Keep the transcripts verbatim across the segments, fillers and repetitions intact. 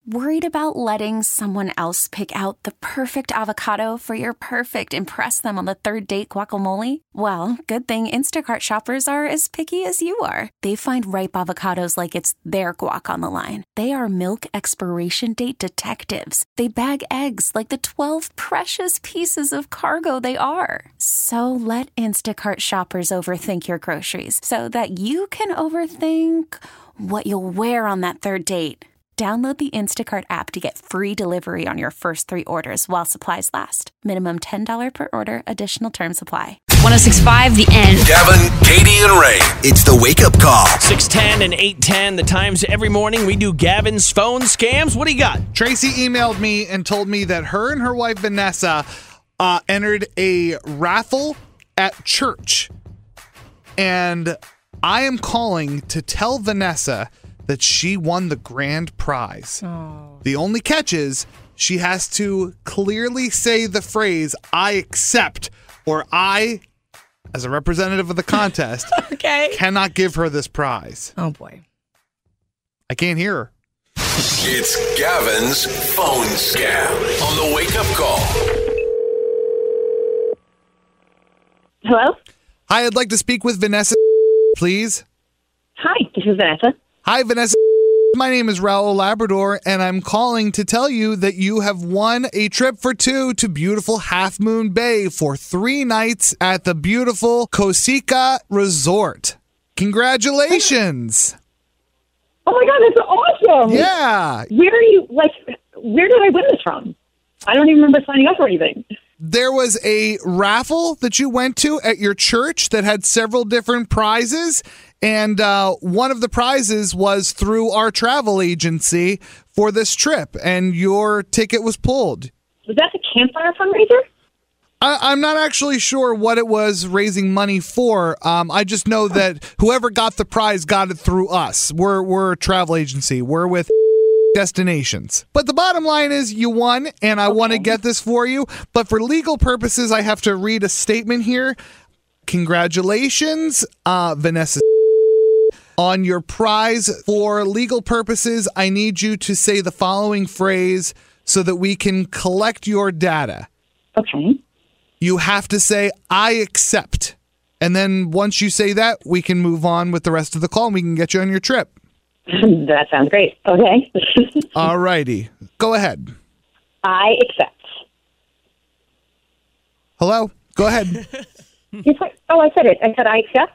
Worried about letting someone else pick out the perfect avocado for your perfect impress them on the third date guacamole? Well, good thing Instacart shoppers are as picky as you are. They find ripe avocados like it's their guac on the line. They are milk expiration date detectives. They bag eggs like the twelve precious pieces of cargo they are. So let Instacart shoppers overthink your groceries so that you can overthink what you'll wear on that third date. Download the Instacart app to get free delivery on your first three orders while supplies last. Minimum ten dollars per order. Additional terms apply. one oh six point five The End. Gavin, Katie, and Ray. It's the Wake Up Call. six ten and eight ten, the times every morning we do Gavin's phone scams. What do you got? Tracy emailed me and told me that her and her wife, Vanessa, uh, entered a raffle at church. And I am calling to tell Vanessa that she won the grand prize. Oh. The only catch is she has to clearly say the phrase, I accept, or I, as a representative of the contest, okay. cannot give her this prize. Oh, boy. I can't hear her. It's Gavin's phone scam on the Wake Up Call. Hello? Hi, I'd like to speak with Vanessa, please. Hi, this is Vanessa. Hi, Vanessa. My name is Raul Labrador, and I'm calling to tell you that you have won a trip for two to beautiful Half Moon Bay for three nights at the beautiful Cosica Resort. Congratulations. Oh my God, that's awesome. Yeah. Where are you, like, where did I win this from? I don't even remember signing up for anything. There was a raffle that you went to at your church that had several different prizes, and uh, one of the prizes was through our travel agency for this trip, and your ticket was pulled. Was that the Campfire fundraiser? I, I'm not actually sure what it was raising money for. Um, I just know that whoever got the prize got it through us. We're we're a travel agency. We're with Destinations. But the bottom line is you won, and I okay. want to get this for you. But for legal purposes, I have to read a statement here. Congratulations, uh, Vanessa. On your prize. For legal purposes, I need you to say the following phrase so that we can collect your data. Okay. You have to say, I accept. And then once you say that, we can move on with the rest of the call and we can get you on your trip. That sounds great. Okay. All righty. Go ahead. I accept. Hello? Go ahead. Yes, I, oh, I said it. I said I accept.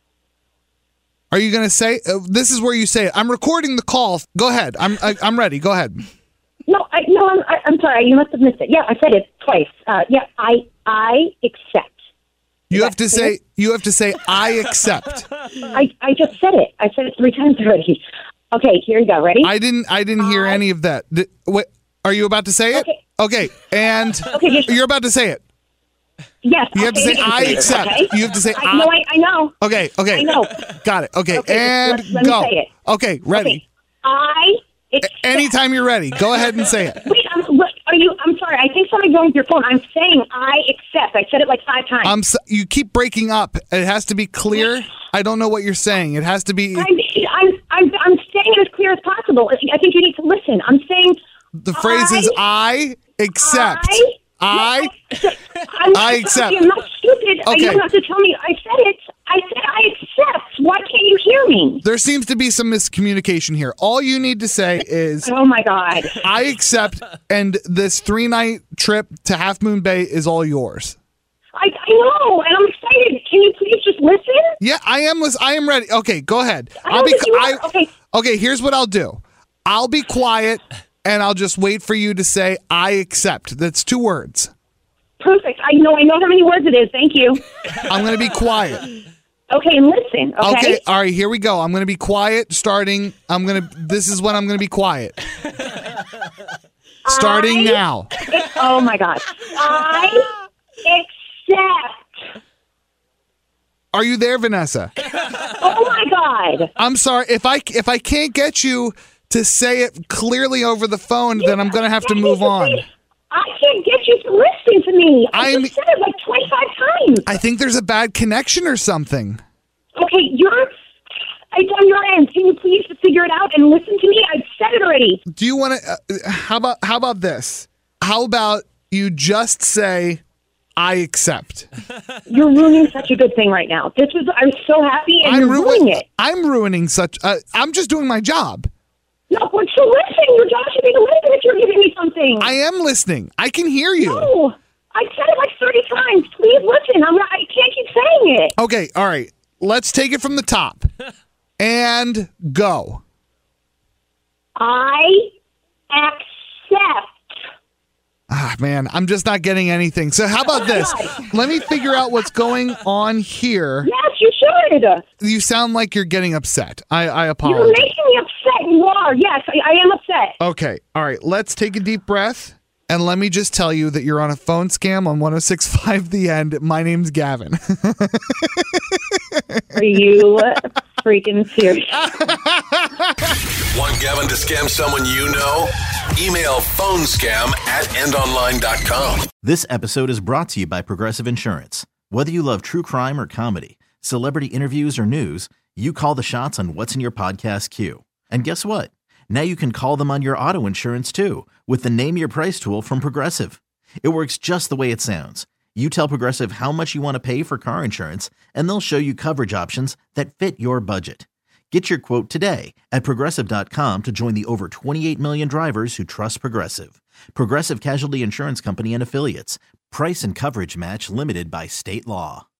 Are you going to say, uh, this is where you say it. I'm recording the call. Go ahead. I'm I, I'm ready. Go ahead. No, I, no, I'm, I, I'm sorry. You must have missed it. Yeah, I said it twice. Uh, yeah, I, I accept. You have to say, you have to say, I accept. I, I just said it. I said it three times already. Okay, here you go. Ready? I didn't, I didn't hear I, any of that. Did, wait, are you about to say it? Okay. Okay. And okay, just, you're about to say it. Yes. You have to say, I accept. Okay. You have to say, I, I. No, I, I know. Okay, okay. I know. Got it. Okay, okay and let, let go. Me say it. Okay, ready. Okay. I accept. Anytime you're ready, go ahead and say it. Wait, I'm, what, are you? I'm sorry. I think somebody's going with your phone. I'm saying I accept. I said it like five times. I'm. So, you keep breaking up. It has to be clear. I don't know what you're saying. It has to be. I'm. I'm. I'm, I'm saying it as clear as possible. I think you need to listen. I'm saying. The phrase I, is I accept. I. I. I'm, I accept. I'm not stupid. Okay. You don't have to tell me. I said it. I said I accept. Why can't you hear me? There seems to be some miscommunication here. All you need to say is, oh my God, I accept, and this three-night trip to Half Moon Bay is all yours. I, I know, and I'm excited. Can you please just listen? Yeah, I am. I am ready. Okay, go ahead. I I'll be. think you I, are. Okay. Okay. Here's what I'll do. I'll be quiet, and I'll just wait for you to say, I accept. That's two words. Perfect. I know. I know how many words it is. Thank you. I'm going to be quiet. Okay, and listen. Okay? Okay. All right. Here we go. I'm going to be quiet. Starting. I'm going to. This is when I'm going to be quiet. Starting I, now. Oh my God. I accept. Are you there, Vanessa? Oh my God. I'm sorry. If I if I can't get you to say it clearly over the phone, you then I'm going to have to move on. I can't get you to listen to me. I I'm, just said it like twenty-five times. I think there's a bad connection or something. Okay, you're... It's on your end. Can you please figure it out and listen to me? I've said it already. Do you want to? Uh, how about how about this? How about you just say, "I accept." You're ruining such a good thing right now. This was I'm so happy, and I'm you're ru- ruining it. I'm ruining such. Uh, I'm just doing my job. No, but so listen. Your job should be to listen if you're giving me something. I am listening. I can hear you. No, I said it like thirty times. Please listen. I'm not, I can't keep saying it. Okay, all right. Let's take it from the top. And go. I accept. Ah, man, I'm just not getting anything. So how about this? Let me figure out what's going on here. Yes, you should. You sound like you're getting upset. I, I You're apologize. making me upset. You are. Yes, I, I am upset. Okay, all right. Let's take a deep breath. And let me just tell you that you're on a phone scam on one oh six point five The End. My name's Gavin. Are you freaking serious? Want Gavin to scam someone you know? Email phonescam at end online dot com. This episode is brought to you by Progressive Insurance. Whether you love true crime or comedy, celebrity interviews or news, you call the shots on what's in your podcast queue. And guess what? Now you can call them on your auto insurance too with the Name Your Price tool from Progressive. It works just the way it sounds. You tell Progressive how much you want to pay for car insurance, and they'll show you coverage options that fit your budget. Get your quote today at progressive dot com to join the over twenty-eight million drivers who trust Progressive. Progressive Casualty Insurance Company and Affiliates. Price and coverage match limited by state law.